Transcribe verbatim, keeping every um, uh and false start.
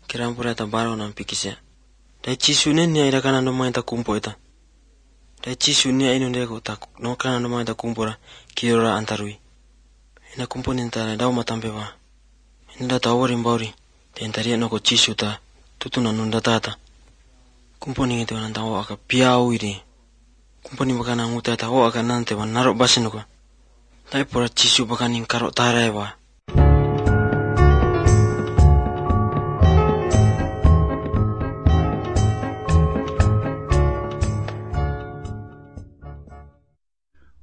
Kirampura ta baro nam pikisya. Dai chisune ni aida kana no maita kumpo ita. Dai chisune aino ndeko ta no kana no maita kumpora kirora antarui. Ina kumpo ni ntara dau matampe ba. Ina ta ori mbauri. Tentari no ko chisu ta tutuna nunda tata. Kumpo ni ito nanta o aka piau iri. Kumpo ni bakana nguta ta o aka nante ba naro basinuka. Dai pora chisu bakani karo tarai ba.